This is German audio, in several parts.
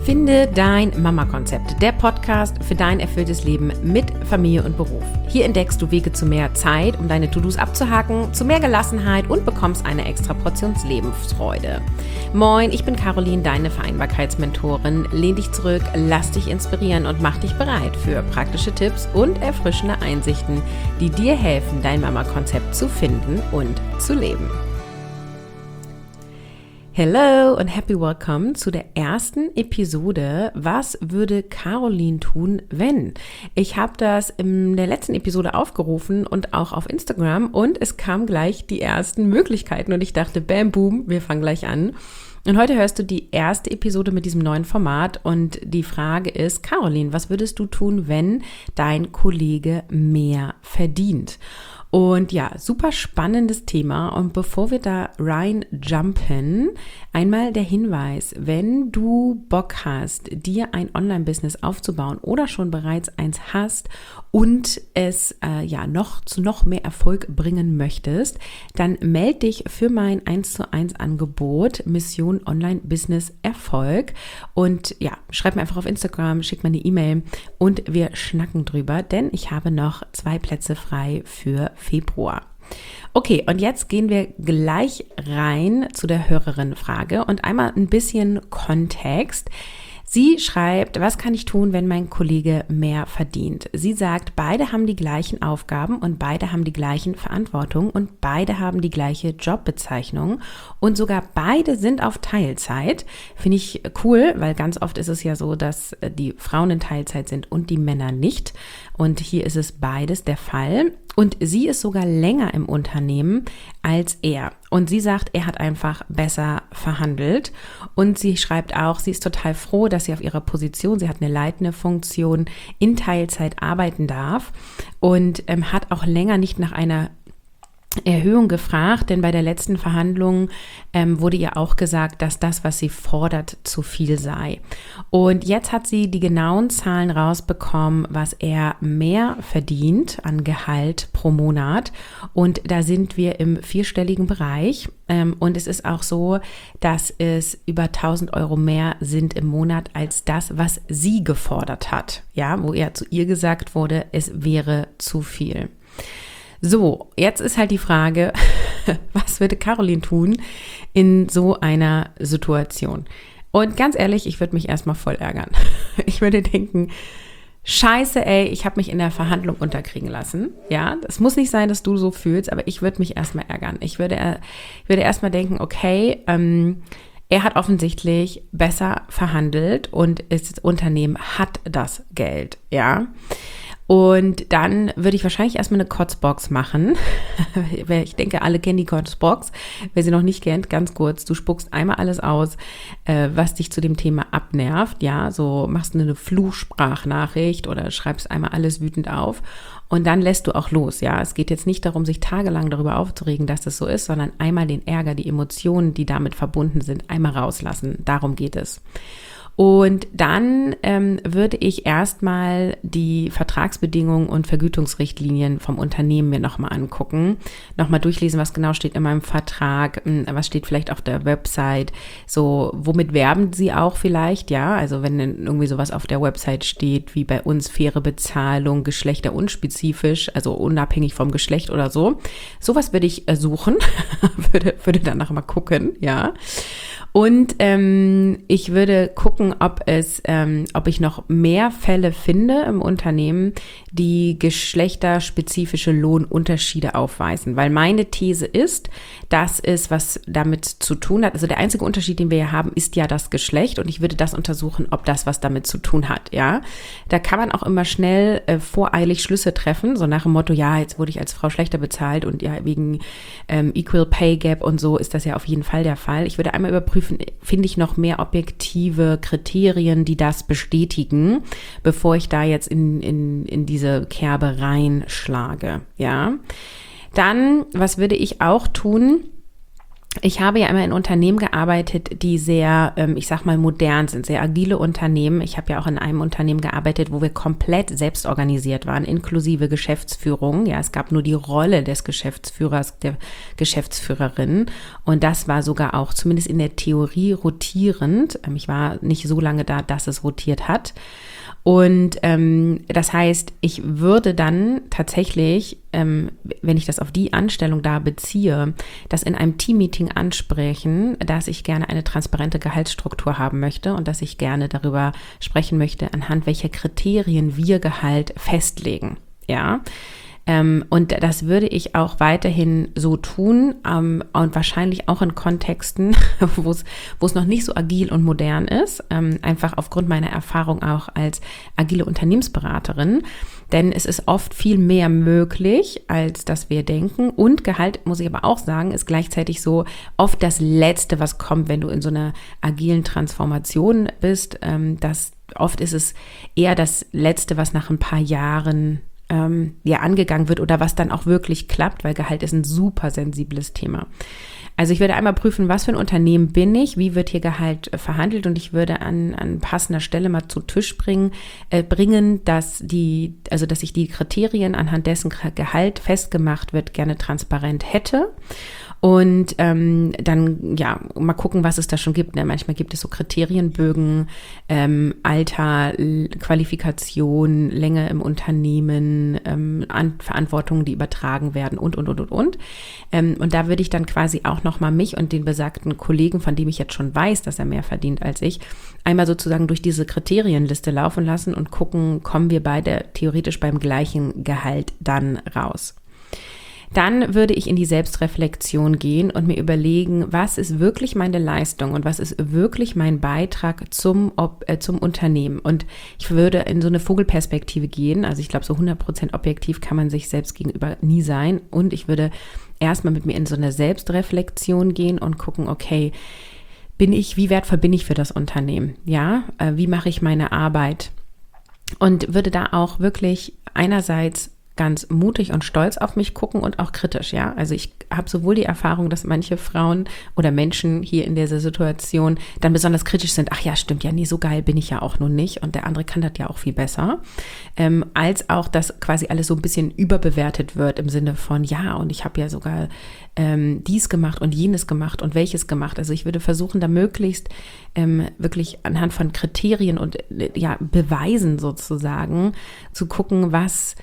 Finde dein Mama-Konzept, der Podcast für dein erfülltes Leben mit Familie und Beruf. Hier entdeckst du Wege zu mehr Zeit, um deine To-Dos abzuhaken, zu mehr Gelassenheit und bekommst eine extra Portion Lebensfreude. Moin, ich bin Caroline, deine Vereinbarkeitsmentorin. Lehn dich zurück, lass dich inspirieren und mach dich bereit für praktische Tipps und erfrischende Einsichten, die dir helfen, dein Mama-Konzept zu finden und zu leben. Hello und happy welcome zu der ersten Episode. Was würde Caroline tun, wenn? Ich habe das in der letzten Episode aufgerufen und auch auf Instagram und es kamen gleich die ersten Möglichkeiten und ich dachte, bam, boom, wir fangen gleich an. Und heute hörst du die erste Episode mit diesem neuen Format und die Frage ist, Caroline, was würdest du tun, wenn dein Kollege mehr verdient? Und ja, super spannendes Thema und bevor wir da reinjumpen, einmal der Hinweis, wenn du Bock hast, dir ein Online-Business aufzubauen oder schon bereits eins hast und es noch mehr Erfolg bringen möchtest, dann melde dich für mein 1:1 Angebot Mission Online-Business Erfolg und ja, schreib mir einfach auf Instagram, schick mir eine E-Mail und wir schnacken drüber, denn ich habe noch 2 Plätze frei für Februar. Okay, und jetzt gehen wir gleich rein zu der Hörerinnenfrage und einmal ein bisschen Kontext. Sie schreibt, was kann ich tun, wenn mein Kollege mehr verdient? Sie sagt, beide haben die gleichen Aufgaben und beide haben die gleichen Verantwortung und beide haben die gleiche Jobbezeichnung und sogar beide sind auf Teilzeit. Finde ich cool, weil ganz oft ist es ja so, dass die Frauen in Teilzeit sind und die Männer nicht. Und hier ist es beides der Fall. Und sie ist sogar länger im Unternehmen als er. Und sie sagt, er hat einfach besser verhandelt. Und sie schreibt auch, sie ist total froh, dass sie auf ihrer Position, sie hat eine leitende Funktion, in Teilzeit arbeiten darf und hat auch länger nicht nach einer Erhöhung gefragt, denn bei der letzten Verhandlung wurde ihr auch gesagt, dass das, was sie fordert, zu viel sei. Und jetzt hat sie die genauen Zahlen rausbekommen, was er mehr verdient an Gehalt pro Monat. Und da sind wir im 4-stelligen Bereich. Und es ist auch so, dass es über 1.000 Euro mehr sind im Monat als das, was sie gefordert hat. Ja, wo ja zu ihr gesagt wurde, es wäre zu viel. So, jetzt ist halt die Frage, was würde Caroline tun in so einer Situation? Und ganz ehrlich, ich würde mich erstmal voll ärgern. Ich würde denken, Scheiße, ey, ich habe mich in der Verhandlung unterkriegen lassen. Ja, es muss nicht sein, dass du so fühlst, aber ich würde mich erstmal ärgern. Ich würde erstmal denken, okay, er hat offensichtlich besser verhandelt und das Unternehmen hat das Geld, ja. Und dann würde ich wahrscheinlich erstmal eine Kotzbox machen. Ich denke, alle kennen die Kotzbox. Wer sie noch nicht kennt, ganz kurz, du spuckst einmal alles aus, was dich zu dem Thema abnervt. Ja, so machst du eine Fluchsprachnachricht oder schreibst einmal alles wütend auf und dann lässt du auch los. Ja, es geht jetzt nicht darum, sich tagelang darüber aufzuregen, dass das so ist, sondern einmal den Ärger, die Emotionen, die damit verbunden sind, einmal rauslassen. Darum geht es. Und dann würde ich erstmal die Vertragsbedingungen und Vergütungsrichtlinien vom Unternehmen mir nochmal angucken, nochmal durchlesen, was genau steht in meinem Vertrag, was steht vielleicht auf der Website, so womit werben sie auch vielleicht, ja, also wenn irgendwie sowas auf der Website steht, wie bei uns faire Bezahlung, geschlechterunspezifisch, also unabhängig vom Geschlecht oder so, sowas würde ich suchen, würde dann noch mal gucken, ja. Und ich würde gucken, ob ich noch mehr Fälle finde im Unternehmen, die geschlechterspezifische Lohnunterschiede aufweisen. Weil meine These ist, dass es was damit zu tun hat. Also der einzige Unterschied, den wir hier haben, ist ja das Geschlecht. Und ich würde das untersuchen, ob das was damit zu tun hat. Ja, da kann man auch immer schnell voreilig Schlüsse treffen, so nach dem Motto, ja, jetzt wurde ich als Frau schlechter bezahlt und ja, wegen Equal Pay Gap und so ist das ja auf jeden Fall der Fall. Ich würde einmal überprüfen, finde ich noch mehr objektive Kriterien, die das bestätigen, bevor ich da jetzt in diese Kerbe reinschlage, ja. Dann, was würde ich auch tun? Ich habe ja immer in Unternehmen gearbeitet, die sehr, ich sag mal, modern sind, sehr agile Unternehmen. Ich habe ja auch in einem Unternehmen gearbeitet, wo wir komplett selbst organisiert waren, inklusive Geschäftsführung. Ja, es gab nur die Rolle des Geschäftsführers, der Geschäftsführerin. Und das war sogar auch zumindest in der Theorie rotierend. Ich war nicht so lange da, dass es rotiert hat. Und das heißt, ich würde dann tatsächlich, wenn ich das auf die Anstellung da beziehe, das in einem Teammeeting ansprechen, dass ich gerne eine transparente Gehaltsstruktur haben möchte und dass ich gerne darüber sprechen möchte, anhand welcher Kriterien wir Gehalt festlegen. Ja. Und das würde ich auch weiterhin so tun und wahrscheinlich auch in Kontexten, wo es noch nicht so agil und modern ist, einfach aufgrund meiner Erfahrung auch als agile Unternehmensberaterin, denn es ist oft viel mehr möglich, als dass wir denken, und Gehalt, muss ich aber auch sagen, ist gleichzeitig so oft das Letzte, was kommt, wenn du in so einer agilen Transformation bist. Oft ist es eher das Letzte, was nach ein paar Jahren angegangen wird oder was dann auch wirklich klappt, weil Gehalt ist ein super sensibles Thema. Also ich würde einmal prüfen, was für ein Unternehmen bin ich, wie wird hier Gehalt verhandelt, und ich würde an passender Stelle mal zu Tisch bringen, dass ich die Kriterien, anhand dessen Gehalt festgemacht wird, gerne transparent hätte. Und dann, mal gucken, was es da schon gibt. Ne? Manchmal gibt es so Kriterienbögen, Alter, Qualifikation, Länge im Unternehmen, Verantwortungen, die übertragen werden und. Und da würde ich dann quasi auch nochmal mich und den besagten Kollegen, von dem ich jetzt schon weiß, dass er mehr verdient als ich, einmal sozusagen durch diese Kriterienliste laufen lassen und gucken, kommen wir beide theoretisch beim gleichen Gehalt dann raus. Dann würde ich in die Selbstreflexion gehen und mir überlegen, was ist wirklich meine Leistung und was ist wirklich mein Beitrag zum Unternehmen. Und ich würde in so eine Vogelperspektive gehen. Also ich glaube, so 100% objektiv kann man sich selbst gegenüber nie sein. Und ich würde erstmal mit mir in so eine Selbstreflexion gehen und gucken, okay, wie wertvoll bin ich für das Unternehmen? Ja, wie mache ich meine Arbeit? Und würde da auch wirklich einerseits ganz mutig und stolz auf mich gucken und auch kritisch, ja. Also ich habe sowohl die Erfahrung, dass manche Frauen oder Menschen hier in dieser Situation dann besonders kritisch sind, ach ja, stimmt ja, nee, so geil bin ich ja auch nun nicht und der andere kann das ja auch viel besser, als auch, dass quasi alles so ein bisschen überbewertet wird im Sinne von, ja, und ich habe ja sogar dies gemacht und jenes gemacht und welches gemacht. Also ich würde versuchen, da möglichst wirklich anhand von Kriterien und Beweisen sozusagen zu gucken, was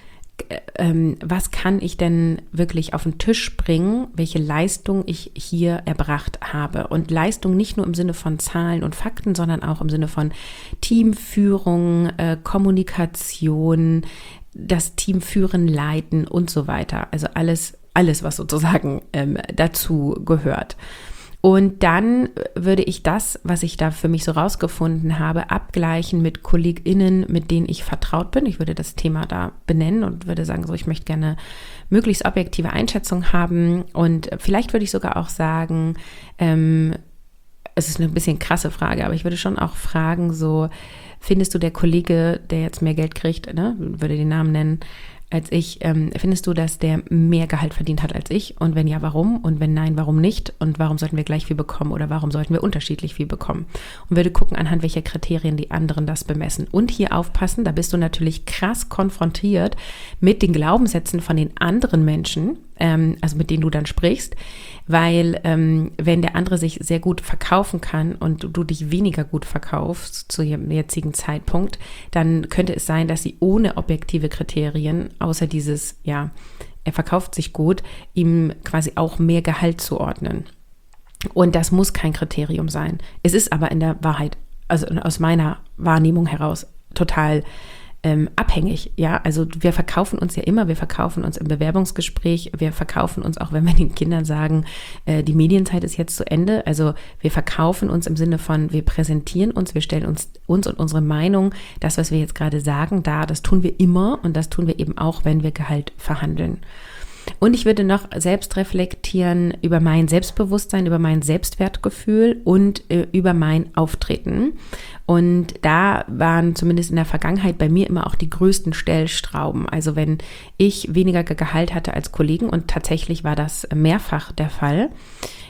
kann ich denn wirklich auf den Tisch bringen, welche Leistung ich hier erbracht habe. Und Leistung nicht nur im Sinne von Zahlen und Fakten, sondern auch im Sinne von Teamführung, Kommunikation, das Team führen, leiten und so weiter. Also alles, was sozusagen dazu gehört. Und dann würde ich das, was ich da für mich so rausgefunden habe, abgleichen mit KollegInnen, mit denen ich vertraut bin. Ich würde das Thema da benennen und würde sagen, so, ich möchte gerne möglichst objektive Einschätzung haben. Und vielleicht würde ich sogar auch sagen, es ist eine bisschen krasse Frage, aber ich würde schon auch fragen, so, findest du der Kollege, der jetzt mehr Geld kriegt, ne, würde den Namen nennen, als ich, findest du, dass der mehr Gehalt verdient hat als ich? Und wenn ja, warum? Und wenn nein, warum nicht? Und warum sollten wir gleich viel bekommen oder warum sollten wir unterschiedlich viel bekommen? Und würde gucken, anhand welcher Kriterien die anderen das bemessen. Und hier aufpassen, da bist du natürlich krass konfrontiert mit den Glaubenssätzen von den anderen Menschen, also mit denen du dann sprichst, weil wenn der andere sich sehr gut verkaufen kann und du dich weniger gut verkaufst zu ihrem jetzigen Zeitpunkt, dann könnte es sein, dass sie ohne objektive Kriterien, außer dieses, ja, er verkauft sich gut, ihm quasi auch mehr Gehalt zuordnen. Und das muss kein Kriterium sein. Es ist aber in der Wahrheit, also aus meiner Wahrnehmung heraus, total abhängig, ja, also wir verkaufen uns ja immer, wir verkaufen uns im Bewerbungsgespräch, wir verkaufen uns auch, wenn wir den Kindern sagen, die Medienzeit ist jetzt zu Ende, also wir verkaufen uns im Sinne von, wir präsentieren uns, wir stellen uns und unsere Meinung, das, was wir jetzt gerade sagen, das tun wir immer und das tun wir eben auch, wenn wir Gehalt verhandeln. Und ich würde noch selbst reflektieren über mein Selbstbewusstsein, über mein Selbstwertgefühl und über mein Auftreten. Und da waren zumindest in der Vergangenheit bei mir immer auch die größten Stellschrauben. Also wenn ich weniger Gehalt hatte als Kollegen, und tatsächlich war das mehrfach der Fall,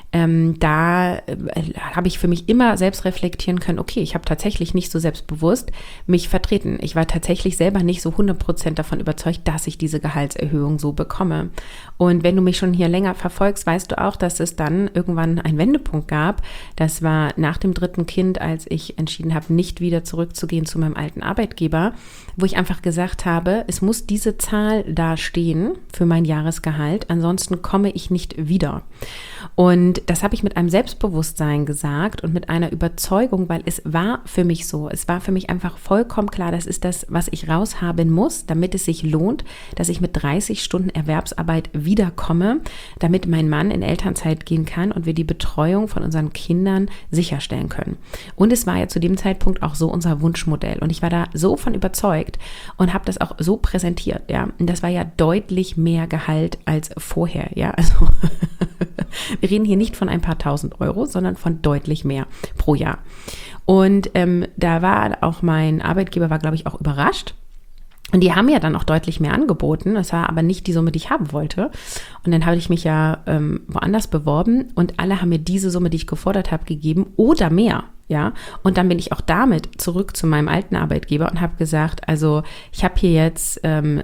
Da habe ich für mich immer selbst reflektieren können, okay, ich habe tatsächlich nicht so selbstbewusst mich vertreten. Ich war tatsächlich selber nicht so 100% davon überzeugt, dass ich diese Gehaltserhöhung so bekomme. Und wenn du mich schon hier länger verfolgst, weißt du auch, dass es dann irgendwann einen Wendepunkt gab. Das war nach dem 3. Kind, als ich entschieden habe, nicht wieder zurückzugehen zu meinem alten Arbeitgeber, wo ich einfach gesagt habe, es muss diese Zahl da stehen für mein Jahresgehalt, ansonsten komme ich nicht wieder. Und das habe ich mit einem Selbstbewusstsein gesagt und mit einer Überzeugung, weil es war für mich so. Es war für mich einfach vollkommen klar, das ist das, was ich raushaben muss, damit es sich lohnt, dass ich mit 30 Stunden Erwerbsarbeit wiederkomme, damit mein Mann in Elternzeit gehen kann und wir die Betreuung von unseren Kindern sicherstellen können. Und es war ja zu dem Zeitpunkt auch so unser Wunschmodell. Und ich war da so von überzeugt und habe das auch so präsentiert. Ja, und das war ja deutlich mehr Gehalt als vorher. Ja, also wir reden hier nicht von ein paar tausend Euro, sondern von deutlich mehr pro Jahr. Und da war auch mein Arbeitgeber, war glaube ich auch überrascht. Und die haben ja dann auch deutlich mehr angeboten. Das war aber nicht die Summe, die ich haben wollte. Und dann habe ich mich ja woanders beworben und alle haben mir diese Summe, die ich gefordert habe, gegeben oder mehr. Ja, und dann bin ich auch damit zurück zu meinem alten Arbeitgeber und habe gesagt, also ich habe hier jetzt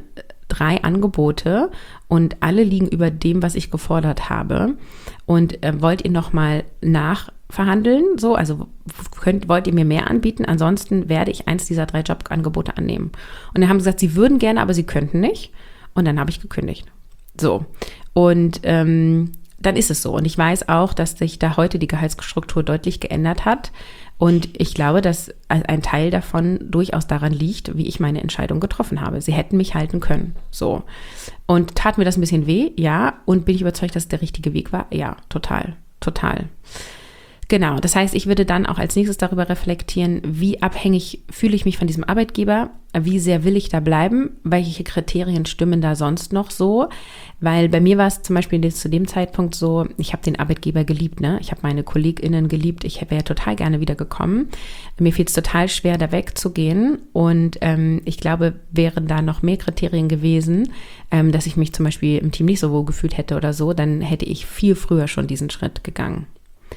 3 Angebote und alle liegen über dem, was ich gefordert habe. Und wollt ihr nochmal nachverhandeln? So, also wollt ihr mir mehr anbieten? Ansonsten werde ich eins dieser 3 Jobangebote annehmen. Und dann haben sie gesagt, sie würden gerne, aber sie könnten nicht. Und dann habe ich gekündigt. So, und dann ist es so. Und ich weiß auch, dass sich da heute die Gehaltsstruktur deutlich geändert hat. Und ich glaube, dass ein Teil davon durchaus daran liegt, wie ich meine Entscheidung getroffen habe. Sie hätten mich halten können. So. Und tat mir das ein bisschen weh? Ja. Und bin ich überzeugt, dass es der richtige Weg war? Ja, total. Total. Genau, das heißt, ich würde dann auch als nächstes darüber reflektieren, wie abhängig fühle ich mich von diesem Arbeitgeber, wie sehr will ich da bleiben, welche Kriterien stimmen da sonst noch so, weil bei mir war es zum Beispiel zu dem Zeitpunkt so, ich habe den Arbeitgeber geliebt, ne? Ich habe meine KollegInnen geliebt, ich wäre total gerne wieder gekommen, mir fiel es total schwer, da wegzugehen und ich glaube, wären da noch mehr Kriterien gewesen, dass ich mich zum Beispiel im Team nicht so wohl gefühlt hätte oder so, dann hätte ich viel früher schon diesen Schritt gegangen.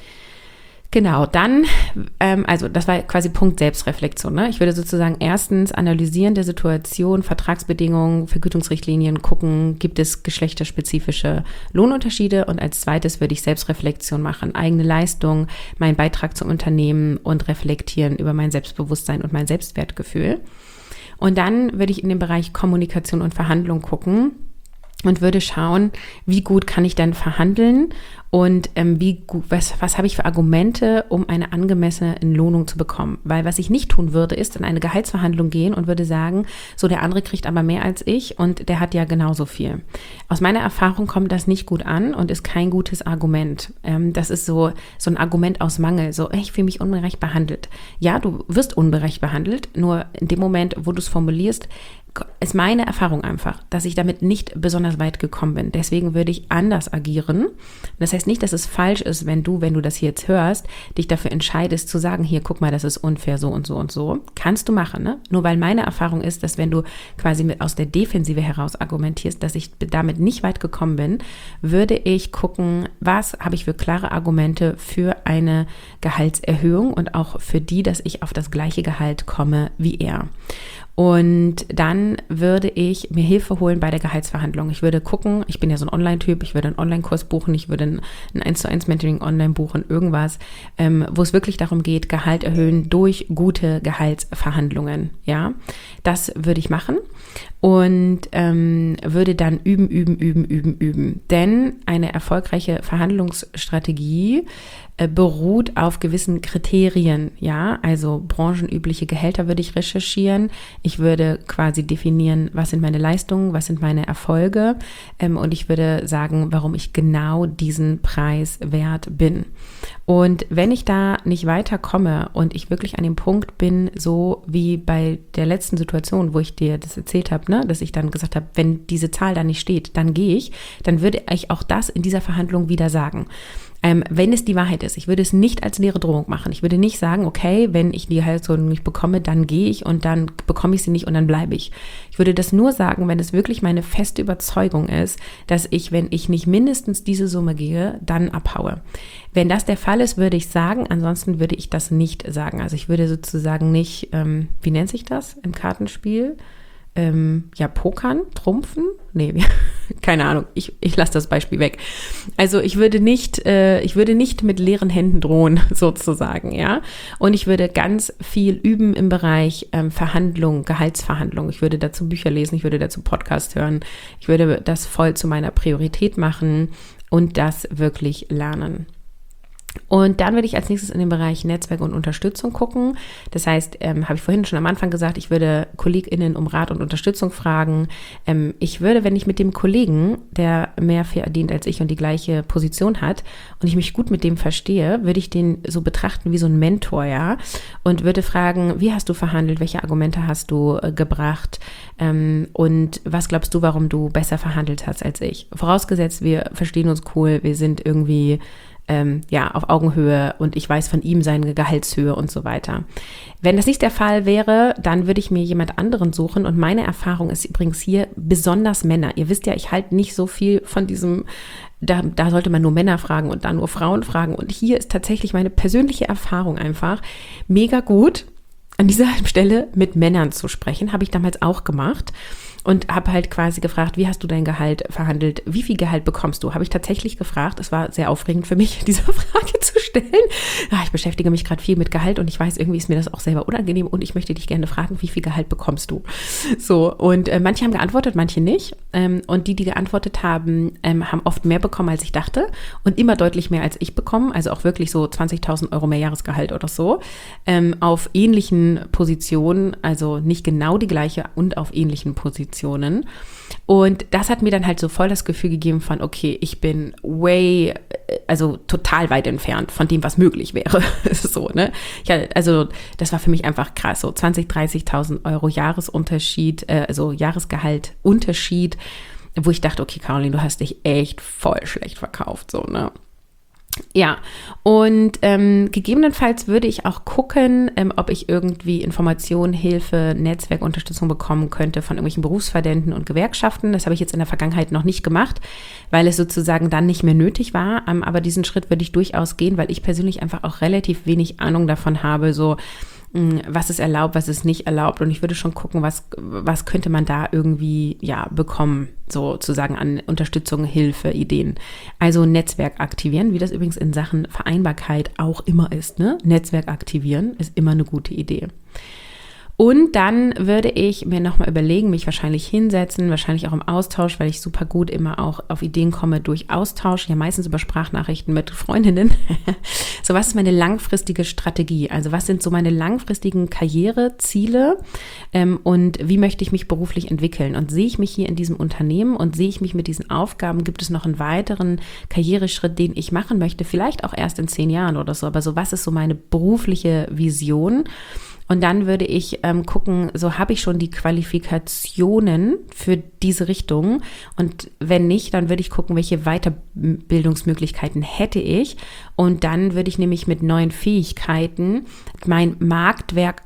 Genau, dann, also das war quasi Punkt Selbstreflexion. Ne? Ich würde sozusagen erstens analysieren der Situation, Vertragsbedingungen, Vergütungsrichtlinien, gucken, gibt es geschlechterspezifische Lohnunterschiede und als zweites würde ich Selbstreflexion machen, eigene Leistung, meinen Beitrag zum Unternehmen und reflektieren über mein Selbstbewusstsein und mein Selbstwertgefühl. Und dann würde ich in den Bereich Kommunikation und Verhandlung gucken und würde schauen, wie gut kann ich denn verhandeln und was habe ich für Argumente, um eine angemessene Entlohnung zu bekommen. Weil was ich nicht tun würde, ist in eine Gehaltsverhandlung gehen und würde sagen, so der andere kriegt aber mehr als ich und der hat ja genauso viel. Aus meiner Erfahrung kommt das nicht gut an und ist kein gutes Argument. Das ist so ein Argument aus Mangel, so ich fühle mich ungerecht behandelt. Ja, du wirst ungerecht behandelt, nur in dem Moment, wo du es formulierst, ist meine Erfahrung einfach, dass ich damit nicht besonders weit gekommen bin. Deswegen würde ich anders agieren. Das heißt nicht, dass es falsch ist, wenn du das hier jetzt hörst, dich dafür entscheidest zu sagen, hier, guck mal, das ist unfair, so und so und so. Kannst du machen, ne? Nur weil meine Erfahrung ist, dass wenn du quasi aus der Defensive heraus argumentierst, dass ich damit nicht weit gekommen bin, würde ich gucken, was habe ich für klare Argumente für eine Gehaltserhöhung und auch für die, dass ich auf das gleiche Gehalt komme wie er. Und dann würde ich mir Hilfe holen bei der Gehaltsverhandlung. Ich würde gucken, ich bin ja so ein Online-Typ, ich würde einen Online-Kurs buchen, ich würde ein 1:1 Mentoring online buchen, irgendwas, wo es wirklich darum geht, Gehalt erhöhen durch gute Gehaltsverhandlungen. Ja, das würde ich machen und würde dann üben. Denn eine erfolgreiche Verhandlungsstrategie beruht auf gewissen Kriterien, ja, also branchenübliche Gehälter würde ich recherchieren. Ich würde quasi definieren, was sind meine Leistungen, was sind meine Erfolge und ich würde sagen, warum ich genau diesen Preis wert bin. Und wenn ich da nicht weiterkomme und ich wirklich an dem Punkt bin, so wie bei der letzten Situation, wo ich dir das erzählt habe, ne, dass ich dann gesagt habe, wenn diese Zahl da nicht steht, dann gehe ich, dann würde ich auch das in dieser Verhandlung wieder sagen. Wenn es die Wahrheit ist. Ich würde es nicht als leere Drohung machen. Ich würde nicht sagen, okay, wenn ich die Gehaltserhöhung nicht bekomme, dann gehe ich und dann bekomme ich sie nicht und dann bleibe ich. Ich würde das nur sagen, wenn es wirklich meine feste Überzeugung ist, dass ich, wenn ich nicht mindestens diese Summe gehe, dann abhaue. Wenn das der Fall ist, würde ich sagen, ansonsten würde ich das nicht sagen. Also ich würde sozusagen nicht, wie nennt sich das im Kartenspiel? Pokern, Trumpfen? Nee, keine Ahnung, ich lasse das Beispiel weg. Also ich würde nicht mit leeren Händen drohen, sozusagen, ja. Und ich würde ganz viel üben im Bereich Verhandlung, Gehaltsverhandlung. Ich würde dazu Bücher lesen, ich würde dazu Podcast hören. Ich würde das voll zu meiner Priorität machen und das wirklich lernen. Und dann würde ich als nächstes in den Bereich Netzwerk und Unterstützung gucken. Das heißt, habe ich vorhin schon am Anfang gesagt, ich würde KollegInnen um Rat und Unterstützung fragen. Ich würde, wenn ich mit dem Kollegen, der mehr verdient als ich und die gleiche Position hat und ich mich gut mit dem verstehe, würde ich den so betrachten wie so ein Mentor, ja, und würde fragen, wie hast du verhandelt, welche Argumente hast du gebracht und was glaubst du, warum du besser verhandelt hast als ich? Vorausgesetzt, wir verstehen uns cool, wir sind irgendwie auf Augenhöhe und ich weiß von ihm seine Gehaltshöhe und so weiter. Wenn das nicht der Fall wäre, dann würde ich mir jemand anderen suchen und meine Erfahrung ist übrigens hier besonders Männer. Ihr wisst ja, ich halte nicht so viel von diesem, da sollte man nur Männer fragen und dann nur Frauen fragen und hier ist tatsächlich meine persönliche Erfahrung einfach mega gut, an dieser Stelle mit Männern zu sprechen, habe ich damals auch gemacht. Und habe halt quasi gefragt, wie hast du dein Gehalt verhandelt? Wie viel Gehalt bekommst du? Habe ich tatsächlich gefragt. Es war sehr aufregend für mich, diese Frage zu stellen. Ja, ich beschäftige mich gerade viel mit Gehalt und ich weiß, irgendwie ist mir das auch selber unangenehm und ich möchte dich gerne fragen, wie viel Gehalt bekommst du? So, und manche haben geantwortet, manche nicht. Und die geantwortet haben, haben oft mehr bekommen, als ich dachte und immer deutlich mehr als ich bekommen. Also auch wirklich so 20.000 Euro mehr Jahresgehalt oder so. Auf ähnlichen Positionen, also nicht genau die gleiche und auf ähnlichen Positionen. Und das hat mir dann halt so voll das Gefühl gegeben von, okay, ich bin total weit entfernt von dem, was möglich wäre. So, ne? Also das war für mich einfach krass, so 20.000, 30.000 Euro Jahresunterschied, Jahresgehalt Unterschied, wo ich dachte, okay, Caroline, du hast dich echt voll schlecht verkauft, so, ne? Ja, und gegebenenfalls würde ich auch gucken, ob ich irgendwie Informationen, Hilfe, Netzwerkunterstützung bekommen könnte von irgendwelchen Berufsverbänden und Gewerkschaften. Das habe ich jetzt in der Vergangenheit noch nicht gemacht, weil es sozusagen dann nicht mehr nötig war. Aber diesen Schritt würde ich durchaus gehen, weil ich persönlich einfach auch relativ wenig Ahnung davon habe, so was ist erlaubt, was ist nicht erlaubt. Und ich würde schon gucken, was könnte man da irgendwie bekommen, sozusagen an Unterstützung, Hilfe, Ideen. Also Netzwerk aktivieren, wie das übrigens in Sachen Vereinbarkeit auch immer ist. Ne? Netzwerk aktivieren ist immer eine gute Idee. Und dann würde ich mir nochmal überlegen, mich wahrscheinlich hinsetzen, wahrscheinlich auch im Austausch, weil ich super gut immer auch auf Ideen komme durch Austausch, ja meistens über Sprachnachrichten mit Freundinnen. So, was ist meine langfristige Strategie? Also was sind so meine langfristigen Karriereziele und wie möchte ich mich beruflich entwickeln? Und sehe ich mich hier in diesem Unternehmen und sehe ich mich mit diesen Aufgaben? Gibt es noch einen weiteren Karriereschritt, den ich machen möchte? Vielleicht auch erst in 10 Jahren oder so, aber so was ist so meine berufliche Vision? Und dann würde ich gucken, so habe ich schon die Qualifikationen für diese Richtung und wenn nicht, dann würde ich gucken, welche Weiterbildungsmöglichkeiten hätte ich und dann würde ich nämlich mit neuen Fähigkeiten mein Marktwert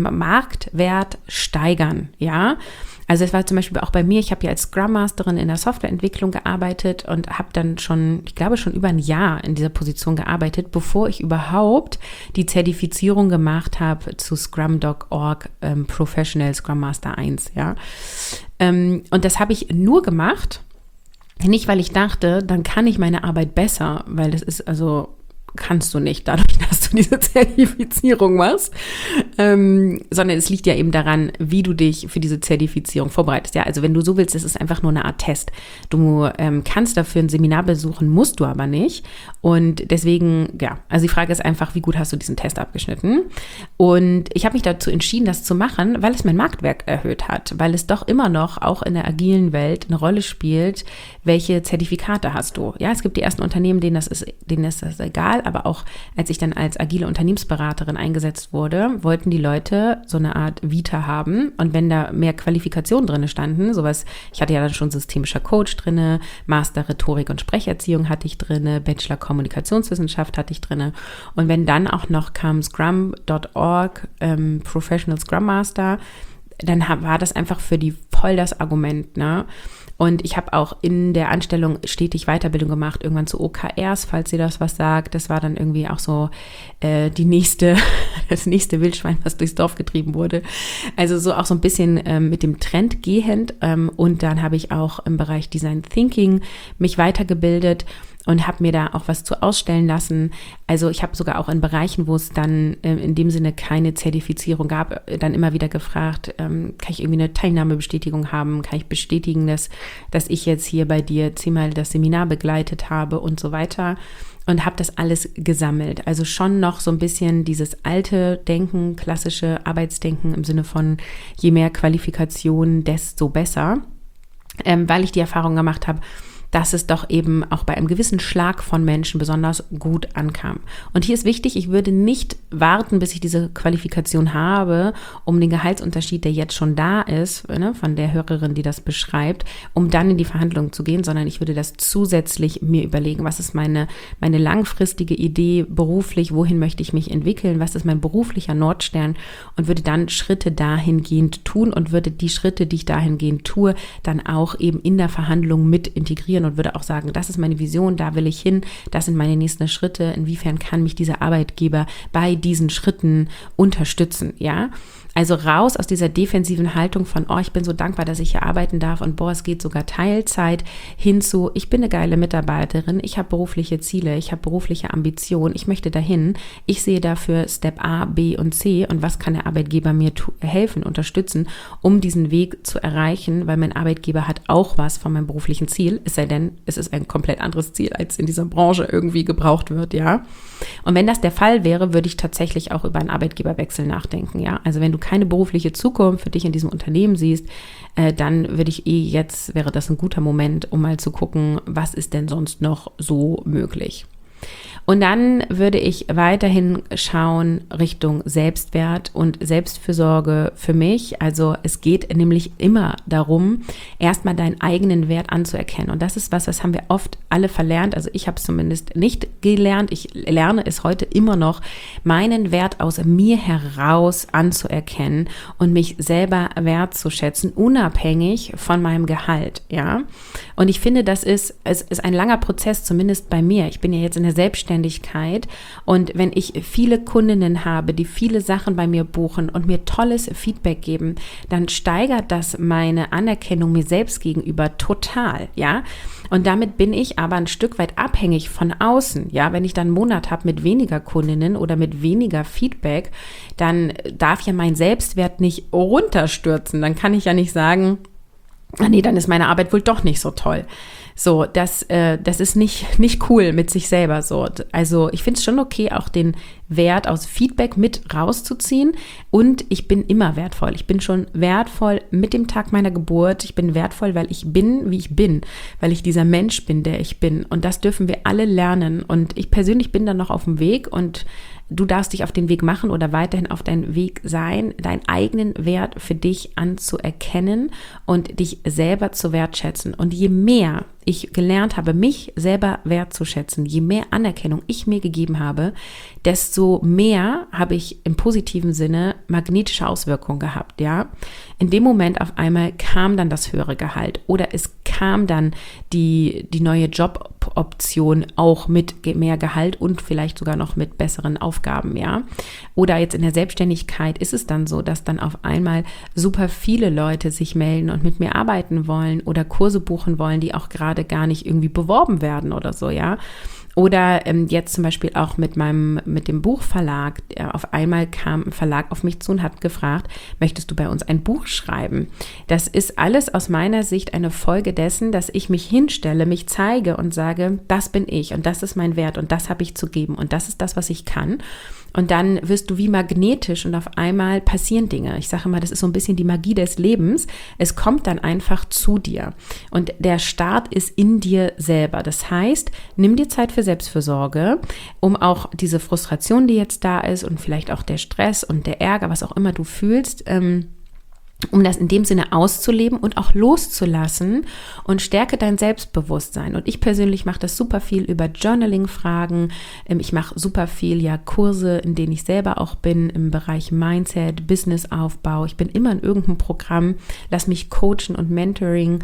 steigern, ja. Also es war zum Beispiel auch bei mir, ich habe ja als Scrum Masterin in der Softwareentwicklung gearbeitet und habe dann schon über ein Jahr in dieser Position gearbeitet, bevor ich überhaupt die Zertifizierung gemacht habe zu Scrum.org Professional Scrum Master 1, ja. Und das habe ich nur gemacht, nicht weil ich dachte, dann kann ich meine Arbeit besser, weil das ist kannst du nicht, dadurch, dass du diese Zertifizierung machst, sondern es liegt ja eben daran, wie du dich für diese Zertifizierung vorbereitest. Ja, also wenn du so willst, es ist einfach nur eine Art Test. Du kannst dafür ein Seminar besuchen, musst du aber nicht. Und deswegen, ja, also die Frage ist einfach, wie gut hast du diesen Test abgeschnitten? Und ich habe mich dazu entschieden, das zu machen, weil es mein Marktwert erhöht hat, weil es doch immer noch, auch in der agilen Welt, eine Rolle spielt, welche Zertifikate hast du. Ja, es gibt die ersten Unternehmen, denen ist das egal, aber auch als ich dann als agile Unternehmensberaterin eingesetzt wurde, wollten die Leute so eine Art Vita haben. Und wenn da mehr Qualifikationen drin standen, sowas, ich hatte ja dann schon systemischer Coach drin, Master Rhetorik und Sprecherziehung hatte ich drin, Bachelor Kommunikationswissenschaft hatte ich drin. Und wenn dann auch noch kam Scrum.org, Professional Scrum Master, dann war das einfach für die voll das Argument, ne? Und ich habe auch in der Anstellung stetig Weiterbildung gemacht, irgendwann zu OKRs, falls ihr das was sagt. Das war dann irgendwie auch so das nächste Wildschwein, was durchs Dorf getrieben wurde. Also so auch so ein bisschen mit dem Trend gehend. Und dann habe ich auch im Bereich Design Thinking mich weitergebildet und habe mir da auch was zu ausstellen lassen. Also ich habe sogar auch in Bereichen, wo es dann in dem Sinne keine Zertifizierung gab, dann immer wieder gefragt, kann ich irgendwie eine Teilnahmebestätigung haben? Kann ich bestätigen, dass ich jetzt hier bei dir 10-mal das Seminar begleitet habe und so weiter? Und habe das alles gesammelt. Also schon noch so ein bisschen dieses alte Denken, klassische Arbeitsdenken im Sinne von je mehr Qualifikation, desto besser, weil ich die Erfahrung gemacht habe, dass es doch eben auch bei einem gewissen Schlag von Menschen besonders gut ankam. Und hier ist wichtig, ich würde nicht warten, bis ich diese Qualifikation habe, um den Gehaltsunterschied, der jetzt schon da ist, ne, von der Hörerin, die das beschreibt, um dann in die Verhandlungen zu gehen, sondern ich würde das zusätzlich mir überlegen, was ist meine langfristige Idee beruflich, wohin möchte ich mich entwickeln, was ist mein beruflicher Nordstern und würde dann Schritte dahingehend tun und würde die Schritte, die ich dahingehend tue, dann auch eben in der Verhandlung mit integrieren und würde auch sagen, das ist meine Vision, da will ich hin, das sind meine nächsten Schritte, inwiefern kann mich dieser Arbeitgeber bei diesen Schritten unterstützen, ja? Also raus aus dieser defensiven Haltung von, ich bin so dankbar, dass ich hier arbeiten darf und es geht sogar Teilzeit, hin zu, ich bin eine geile Mitarbeiterin, ich habe berufliche Ziele, ich habe berufliche Ambitionen, ich möchte dahin, ich sehe dafür Step A, B und C und was kann der Arbeitgeber mir helfen, unterstützen, um diesen Weg zu erreichen, weil mein Arbeitgeber hat auch was von meinem beruflichen Ziel, es sei denn, es ist ein komplett anderes Ziel, als in dieser Branche irgendwie gebraucht wird, ja. Und wenn das der Fall wäre, würde ich tatsächlich auch über einen Arbeitgeberwechsel nachdenken, ja. Also wenn du keine berufliche Zukunft für dich in diesem Unternehmen siehst, dann wäre das ein guter Moment, um mal zu gucken, was ist denn sonst noch so möglich. Und dann würde ich weiterhin schauen Richtung Selbstwert und Selbstfürsorge für mich. Also es geht nämlich immer darum, erstmal deinen eigenen Wert anzuerkennen. Und das ist was haben wir oft alle verlernt. Also ich habe es zumindest nicht gelernt. Ich lerne es heute immer noch, meinen Wert aus mir heraus anzuerkennen und mich selber wertzuschätzen, unabhängig von meinem Gehalt. Ja? Und ich finde, es ist ein langer Prozess, zumindest bei mir. Ich bin ja jetzt in der Selbstständigkeit und wenn ich viele Kundinnen habe, die viele Sachen bei mir buchen und mir tolles Feedback geben, dann steigert das meine Anerkennung mir selbst gegenüber total, ja. Und damit bin ich aber ein Stück weit abhängig von außen, ja. Wenn ich dann einen Monat habe mit weniger Kundinnen oder mit weniger Feedback, dann darf ja mein Selbstwert nicht runterstürzen. Dann kann ich ja nicht sagen, nee, dann ist meine Arbeit wohl doch nicht so toll. So, das ist nicht cool mit sich selber so. Also ich finde es schon okay, auch den Wert aus Feedback mit rauszuziehen und ich bin immer wertvoll. Ich bin schon wertvoll mit dem Tag meiner Geburt. Ich bin wertvoll, weil ich bin, wie ich bin, weil ich dieser Mensch bin, der ich bin und das dürfen wir alle lernen und ich persönlich bin dann noch auf dem Weg und du darfst dich auf den Weg machen oder weiterhin auf deinen Weg sein, deinen eigenen Wert für dich anzuerkennen und dich selber zu wertschätzen. Und je mehr ich gelernt habe, mich selber wertzuschätzen, je mehr Anerkennung ich mir gegeben habe, desto mehr habe ich im positiven Sinne magnetische Auswirkungen gehabt, ja. In dem Moment auf einmal kam dann das höhere Gehalt oder es kam dann die neue Joboption auch mit mehr Gehalt und vielleicht sogar noch mit besseren Aufgaben, ja. Oder jetzt in der Selbstständigkeit ist es dann so, dass dann auf einmal super viele Leute sich melden und mit mir arbeiten wollen oder Kurse buchen wollen, die auch gerade gar nicht irgendwie beworben werden oder so, ja. Oder jetzt zum Beispiel auch mit dem Buchverlag. Auf einmal kam ein Verlag auf mich zu und hat gefragt, möchtest du bei uns ein Buch schreiben? Das ist alles aus meiner Sicht eine Folge dessen, dass ich mich hinstelle, mich zeige und sage, das bin ich und das ist mein Wert und das habe ich zu geben und das ist das, was ich kann. Und dann wirst du wie magnetisch und auf einmal passieren Dinge. Ich sage immer, das ist so ein bisschen die Magie des Lebens. Es kommt dann einfach zu dir. Und der Start ist in dir selber. Das heißt, nimm dir Zeit für Selbstfürsorge, um auch diese Frustration, die jetzt da ist und vielleicht auch der Stress und der Ärger, was auch immer du fühlst, um das in dem Sinne auszuleben und auch loszulassen, und stärke dein Selbstbewusstsein. Und ich persönlich mache das super viel über Journaling-Fragen. Ich mache super viel Kurse, in denen ich selber auch bin, im Bereich Mindset, Businessaufbau. Ich bin immer in irgendeinem Programm, lass mich coachen, und Mentoring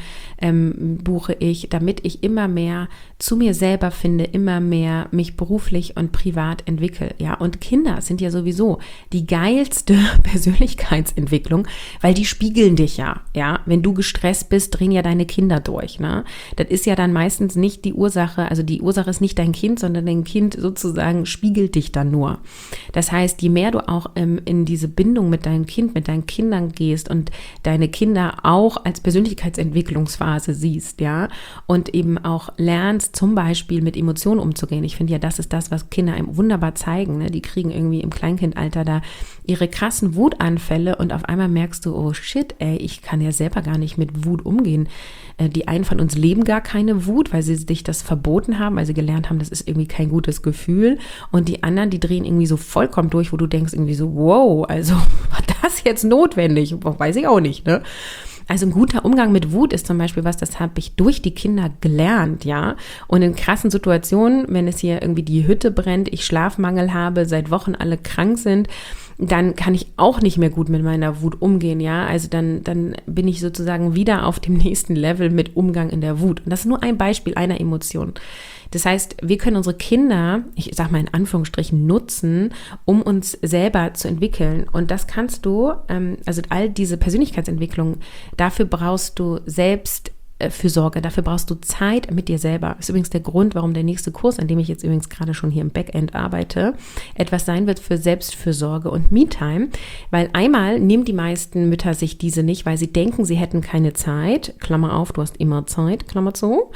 buche ich, damit ich immer mehr zu mir selber finde, immer mehr mich beruflich und privat entwickle. Ja, und Kinder sind ja sowieso die geilste Persönlichkeitsentwicklung, weil die spiegeln dich ja. Wenn du gestresst bist, drehen ja deine Kinder durch. Ne? Das ist ja dann meistens nicht die Ursache, also die Ursache ist nicht dein Kind, sondern dein Kind sozusagen spiegelt dich dann nur. Das heißt, je mehr du auch in diese Bindung mit deinem Kind, mit deinen Kindern gehst und deine Kinder auch als Persönlichkeitsentwicklungsphase siehst, ja, und eben auch lernst, zum Beispiel mit Emotionen umzugehen. Ich finde ja, das ist das, was Kinder einem wunderbar zeigen. Ne? Die kriegen irgendwie im Kleinkindalter da ihre krassen Wutanfälle, und auf einmal merkst du, oh shit, ich kann ja selber gar nicht mit Wut umgehen. Die einen von uns leben gar keine Wut, weil sie sich das verboten haben, weil sie gelernt haben, das ist irgendwie kein gutes Gefühl. Und die anderen, die drehen irgendwie so vollkommen durch, wo du denkst irgendwie so, wow, also war das jetzt notwendig? Weiß ich auch nicht, ne? Also ein guter Umgang mit Wut ist zum Beispiel was, das habe ich durch die Kinder gelernt, ja. Und in krassen Situationen, wenn es hier irgendwie die Hütte brennt, ich Schlafmangel habe, seit Wochen alle krank sind, dann kann ich auch nicht mehr gut mit meiner Wut umgehen, ja. Also dann bin ich sozusagen wieder auf dem nächsten Level mit Umgang in der Wut. Und das ist nur ein Beispiel einer Emotion. Das heißt, wir können unsere Kinder, ich sag mal in Anführungsstrichen, nutzen, um uns selber zu entwickeln. Und das kannst du, also all diese Persönlichkeitsentwicklung, dafür brauchst du Selbstfürsorge, dafür brauchst du Zeit mit dir selber. Das ist übrigens der Grund, warum der nächste Kurs, an dem ich jetzt übrigens gerade schon hier im Backend arbeite, etwas sein wird für Selbstfürsorge und Me-Time. Weil einmal nehmen die meisten Mütter sich diese nicht, weil sie denken, sie hätten keine Zeit. Klammer auf, du hast immer Zeit, Klammer zu.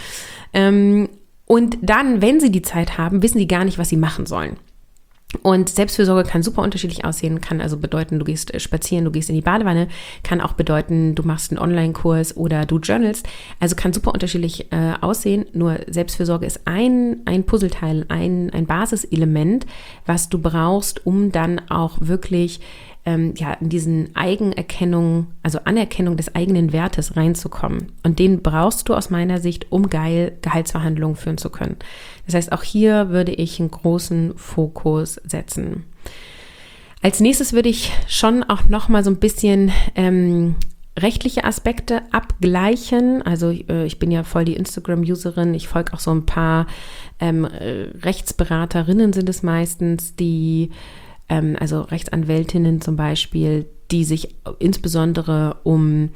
Und dann, wenn sie die Zeit haben, wissen sie gar nicht, was sie machen sollen. Und Selbstfürsorge kann super unterschiedlich aussehen, kann also bedeuten, du gehst spazieren, du gehst in die Badewanne, kann auch bedeuten, du machst einen Online-Kurs oder du journalst, also kann super unterschiedlich aussehen, nur Selbstfürsorge ist ein Puzzleteil, ein Basiselement, was du brauchst, um dann auch wirklich in diesen Eigenerkennung, also Anerkennung des eigenen Wertes reinzukommen. Und den brauchst du aus meiner Sicht, um Gehaltsverhandlungen führen zu können. Das heißt, auch hier würde ich einen großen Fokus setzen. Als nächstes würde ich schon auch noch mal so ein bisschen rechtliche Aspekte abgleichen. Also ich bin ja voll die Instagram-Userin. Ich folge auch so ein paar Rechtsberaterinnen sind es meistens, die also Rechtsanwältinnen zum Beispiel, die sich insbesondere um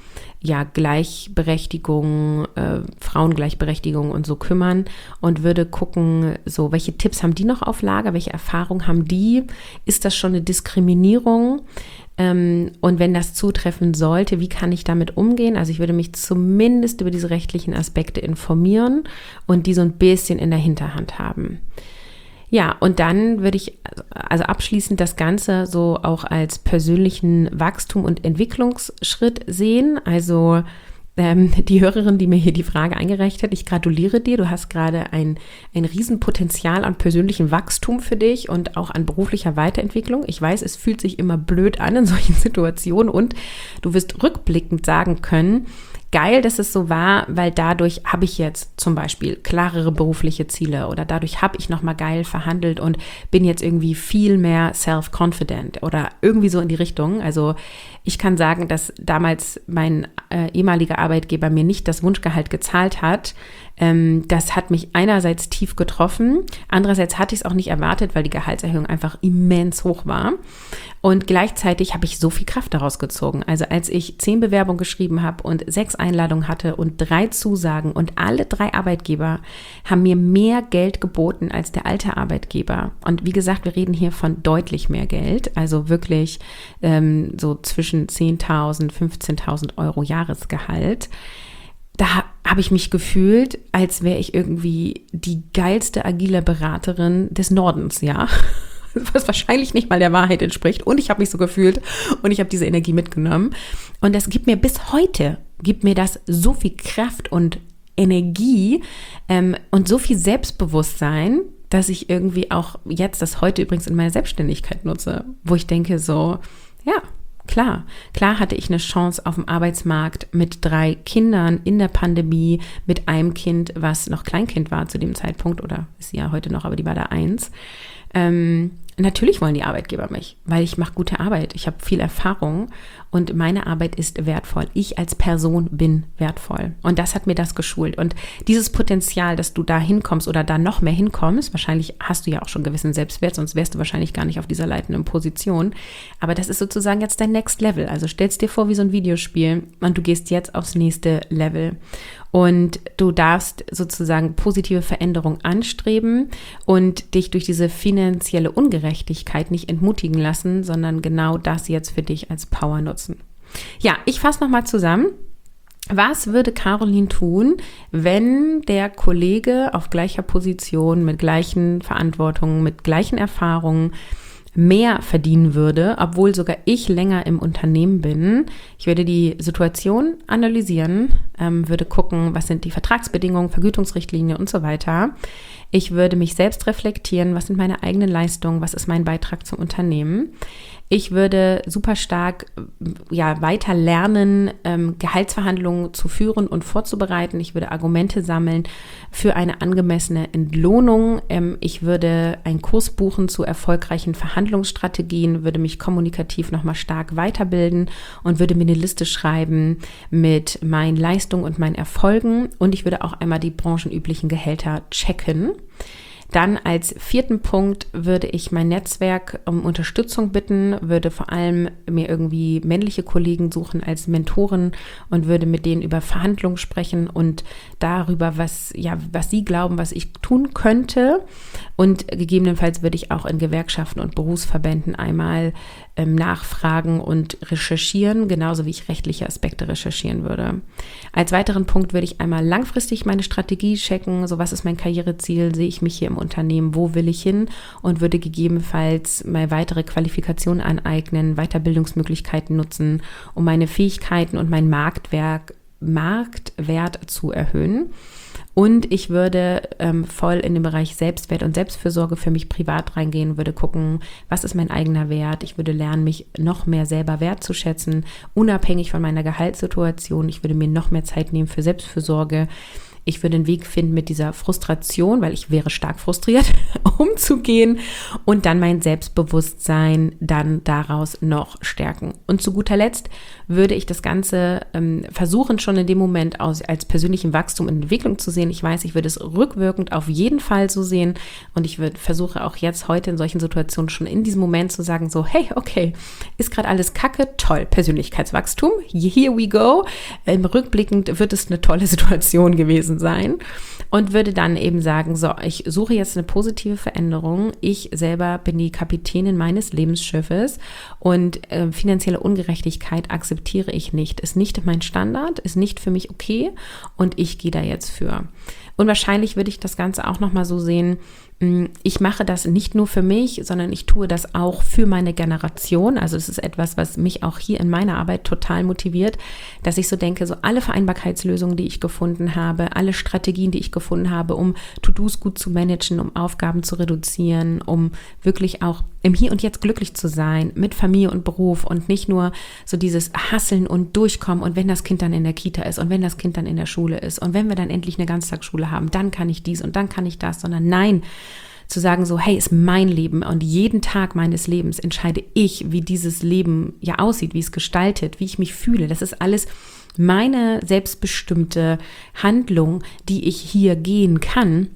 Gleichberechtigung, Frauengleichberechtigung und so kümmern, und würde gucken, so welche Tipps haben die noch auf Lager, welche Erfahrungen haben die, ist das schon eine Diskriminierung? Und wenn das zutreffen sollte, wie kann ich damit umgehen? Also ich würde mich zumindest über diese rechtlichen Aspekte informieren und die so ein bisschen in der Hinterhand haben. Ja, und dann würde ich also abschließend das Ganze so auch als persönlichen Wachstum und Entwicklungsschritt sehen. Also die Hörerin, die mir hier die Frage eingereicht hat, ich gratuliere dir. Du hast gerade ein Riesenpotenzial an persönlichem Wachstum für dich und auch an beruflicher Weiterentwicklung. Ich weiß, es fühlt sich immer blöd an in solchen Situationen, und du wirst rückblickend sagen können, geil, dass es so war, weil dadurch habe ich jetzt zum Beispiel klarere berufliche Ziele, oder dadurch habe ich nochmal geil verhandelt und bin jetzt irgendwie viel mehr self-confident oder irgendwie so in die Richtung. Also ich kann sagen, dass damals mein ehemaliger Arbeitgeber mir nicht das Wunschgehalt gezahlt hat. Das hat mich einerseits tief getroffen, andererseits hatte ich es auch nicht erwartet, weil die Gehaltserhöhung einfach immens hoch war. Und gleichzeitig habe ich so viel Kraft daraus gezogen. Also als ich 10 Bewerbungen geschrieben habe und 6 Einladungen hatte und 3 Zusagen, und alle 3 Arbeitgeber haben mir mehr Geld geboten als der alte Arbeitgeber. Und wie gesagt, wir reden hier von deutlich mehr Geld, also wirklich so zwischen 10.000, 15.000 Euro Jahresgehalt. Da habe ich mich gefühlt, als wäre ich irgendwie die geilste agile Beraterin des Nordens, ja. was wahrscheinlich nicht mal der Wahrheit entspricht. Und ich habe mich so gefühlt und ich habe diese Energie mitgenommen. Und das gibt mir bis heute, gibt mir das so viel Kraft und Energie und so viel Selbstbewusstsein, dass ich irgendwie auch jetzt das heute übrigens in meiner Selbstständigkeit nutze, wo ich denke so, ja, klar hatte ich eine Chance auf dem Arbeitsmarkt mit 3 Kindern in der Pandemie, mit einem Kind, was noch Kleinkind war zu dem Zeitpunkt, oder ist sie ja heute noch, aber die war da 1. Natürlich wollen die Arbeitgeber mich, weil ich mache gute Arbeit. Ich habe viel Erfahrung und meine Arbeit ist wertvoll. Ich als Person bin wertvoll. Und das hat mir das geschult. Und dieses Potenzial, dass du da hinkommst oder da noch mehr hinkommst, wahrscheinlich hast du ja auch schon gewissen Selbstwert, sonst wärst du wahrscheinlich gar nicht auf dieser leitenden Position. Aber das ist sozusagen jetzt dein Next Level. Also stellst dir vor wie so ein Videospiel und du gehst jetzt aufs nächste Level. Und du darfst sozusagen positive Veränderung anstreben und dich durch diese finanzielle Ungerechtigkeit nicht entmutigen lassen, sondern genau das jetzt für dich als Power nutzen. Ja, ich fasse nochmal zusammen. Was würde Caroline tun, wenn der Kollege auf gleicher Position, mit gleichen Verantwortungen, mit gleichen Erfahrungen mehr verdienen würde, obwohl sogar ich länger im Unternehmen bin? Ich würde die Situation analysieren, würde gucken, was sind die Vertragsbedingungen, Vergütungsrichtlinien und so weiter. Ich würde mich selbst reflektieren, was sind meine eigenen Leistungen, was ist mein Beitrag zum Unternehmen. Ich würde super stark weiter lernen, Gehaltsverhandlungen zu führen und vorzubereiten. Ich würde Argumente sammeln für eine angemessene Entlohnung. Ich würde einen Kurs buchen zu erfolgreichen Verhandlungsstrategien, würde mich kommunikativ nochmal stark weiterbilden und würde mir eine Liste schreiben mit meinen Leistungen und meinen Erfolgen. Und ich würde auch einmal die branchenüblichen Gehälter checken. Dann als 4. Punkt würde ich mein Netzwerk um Unterstützung bitten, würde vor allem mir irgendwie männliche Kollegen suchen als Mentoren und würde mit denen über Verhandlungen sprechen und darüber, was sie glauben, was ich tun könnte. Und gegebenenfalls würde ich auch in Gewerkschaften und Berufsverbänden einmal nachfragen und recherchieren, genauso wie ich rechtliche Aspekte recherchieren würde. Als weiteren Punkt würde ich einmal langfristig meine Strategie checken, so was ist mein Karriereziel, sehe ich mich hier im Unternehmen, wo will ich hin, und würde gegebenenfalls mal weitere Qualifikationen aneignen, Weiterbildungsmöglichkeiten nutzen, um meine Fähigkeiten und meinen Marktwert zu erhöhen. Und ich würde voll in den Bereich Selbstwert und Selbstfürsorge für mich privat reingehen, würde gucken, was ist mein eigener Wert. Ich würde lernen, mich noch mehr selber wertzuschätzen, unabhängig von meiner Gehaltssituation. Ich würde mir noch mehr Zeit nehmen für Selbstfürsorge. Ich würde einen Weg finden, mit dieser Frustration, weil ich wäre stark frustriert, umzugehen und dann mein Selbstbewusstsein dann daraus noch stärken. Und zu guter Letzt würde ich das Ganze versuchen, schon in dem Moment als persönlichen Wachstum und Entwicklung zu sehen. Ich weiß, ich würde es rückwirkend auf jeden Fall so sehen und ich versuche auch jetzt heute in solchen Situationen schon in diesem Moment zu sagen, so, hey, okay, ist gerade alles Kacke, toll, Persönlichkeitswachstum, here we go. Rückblickend wird es eine tolle Situation gewesen sein und würde dann eben sagen, so, ich suche jetzt eine positive Veränderung. Ich selber bin die Kapitänin meines Lebensschiffes und finanzielle Ungerechtigkeit akzeptiere ich nicht. Ist nicht mein Standard, ist nicht für mich okay und ich gehe da jetzt für. Und wahrscheinlich würde ich das Ganze auch nochmal so sehen, ich mache das nicht nur für mich, sondern ich tue das auch für meine Generation. Also es ist etwas, was mich auch hier in meiner Arbeit total motiviert, dass ich so denke, so alle Vereinbarkeitslösungen, die ich gefunden habe, alle Strategien, die ich gefunden habe, um To-Dos gut zu managen, um Aufgaben zu reduzieren, um wirklich auch im Hier und Jetzt glücklich zu sein mit Familie und Beruf und nicht nur so dieses Hasseln und Durchkommen und wenn das Kind dann in der Kita ist und wenn das Kind dann in der Schule ist und wenn wir dann endlich eine Ganztagsschule haben, dann kann ich dies und dann kann ich das, sondern nein, zu sagen so, hey, ist mein Leben und jeden Tag meines Lebens entscheide ich, wie dieses Leben ja aussieht, wie es gestaltet, wie ich mich fühle. Das ist alles meine selbstbestimmte Handlung, die ich hier gehen kann.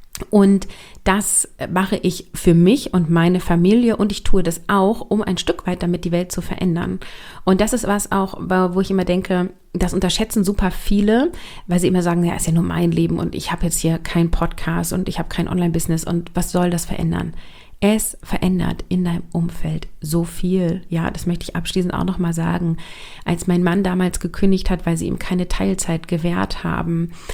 Und das mache ich für mich und meine Familie und ich tue das auch, um ein Stück weit damit die Welt zu verändern. Und das ist was auch, wo ich immer denke, das unterschätzen super viele, weil sie immer sagen, ja, ist ja nur mein Leben und ich habe jetzt hier keinen Podcast und ich habe kein Online-Business und was soll das verändern? Es verändert in deinem Umfeld so viel. Ja, das möchte ich abschließend auch nochmal sagen. Als mein Mann damals gekündigt hat, weil sie ihm keine Teilzeit gewährt haben,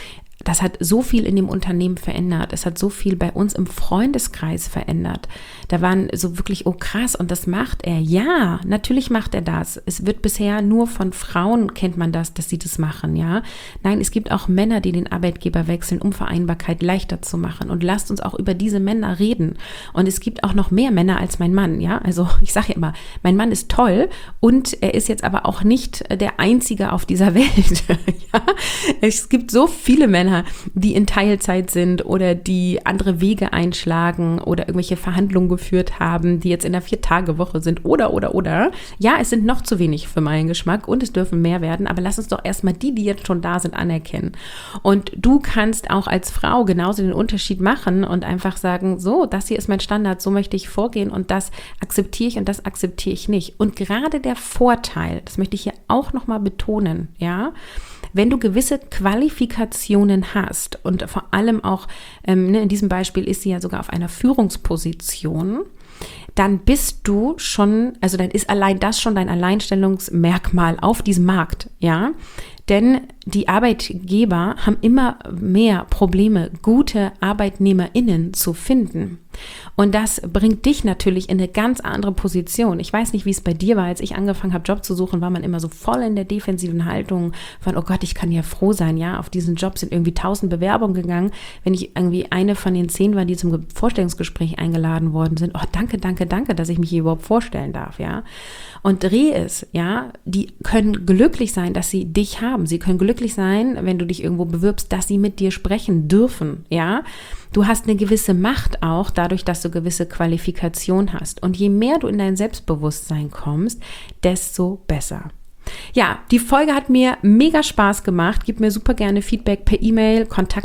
das hat so viel in dem Unternehmen verändert. Es hat so viel bei uns im Freundeskreis verändert. Da waren so wirklich, oh krass, und das macht er. Ja, natürlich macht er das. Es wird bisher nur von Frauen, kennt man das, dass sie das machen, ja. Nein, es gibt auch Männer, die den Arbeitgeber wechseln, um Vereinbarkeit leichter zu machen. Und lasst uns auch über diese Männer reden. Und es gibt auch noch mehr Männer als mein Mann, ja. Also ich sage ja immer, mein Mann ist toll und er ist jetzt aber auch nicht der Einzige auf dieser Welt. Ja? Es gibt so viele Männer, die in Teilzeit sind oder die andere Wege einschlagen oder irgendwelche Verhandlungen geführt haben, die jetzt in der 4-Tage-Woche sind oder. Ja, es sind noch zu wenig für meinen Geschmack und es dürfen mehr werden, aber lass uns doch erstmal die jetzt schon da sind, anerkennen. Und du kannst auch als Frau genauso den Unterschied machen und einfach sagen, so, das hier ist mein Standard, so möchte ich vorgehen und das akzeptiere ich und das akzeptiere ich nicht. Und gerade der Vorteil, das möchte ich hier auch nochmal betonen, ja, wenn du gewisse Qualifikationen hast und vor allem auch, in diesem Beispiel ist sie ja sogar auf einer Führungsposition, dann bist du schon, also dann ist allein das schon dein Alleinstellungsmerkmal auf diesem Markt, ja, denn die Arbeitgeber haben immer mehr Probleme, gute ArbeitnehmerInnen zu finden. Und das bringt dich natürlich in eine ganz andere Position. Ich weiß nicht, wie es bei dir war, als ich angefangen habe, Job zu suchen, war man immer so voll in der defensiven Haltung von, oh Gott, ich kann ja froh sein, ja, auf diesen Job sind irgendwie 1000 Bewerbungen gegangen. Wenn ich irgendwie eine von den 10 war, die zum Vorstellungsgespräch eingeladen worden sind, oh, danke, dass ich mich hier überhaupt vorstellen darf, ja. Und dreh es, ja, die können glücklich sein, dass sie dich haben. Sie können glücklich sein, wenn du dich irgendwo bewirbst, dass sie mit dir sprechen dürfen, ja. Du hast eine gewisse Macht auch dadurch, dass du gewisse Qualifikation hast. Und je mehr du in dein Selbstbewusstsein kommst, desto besser. Ja, die Folge hat mir mega Spaß gemacht. Gib mir super gerne Feedback per E-Mail,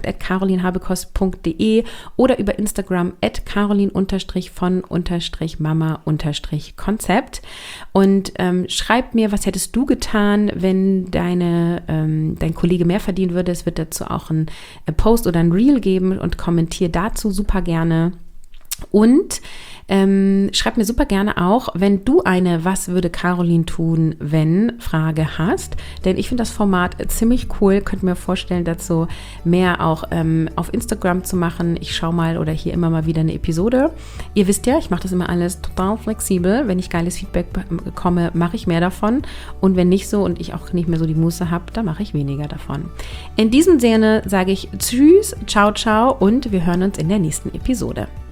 kontakt@carolinhabekost.de oder über Instagram @carolin_von_mama_konzept und schreib mir, was hättest du getan, wenn dein Kollege mehr verdienen würde. Es wird dazu auch ein Post oder ein Reel geben und kommentiere dazu super gerne. Und schreib mir super gerne auch, wenn du eine Was würde Carolin tun, wenn Frage hast, denn ich finde das Format ziemlich cool, könnte mir vorstellen, dazu mehr auch auf Instagram zu machen. Ich schaue mal oder hier immer mal wieder eine Episode. Ihr wisst ja, ich mache das immer alles total flexibel. Wenn ich geiles Feedback bekomme, mache ich mehr davon und wenn nicht so und ich auch nicht mehr so die Muße habe, dann mache ich weniger davon. In diesem Sinne sage ich Tschüss, ciao und wir hören uns in der nächsten Episode.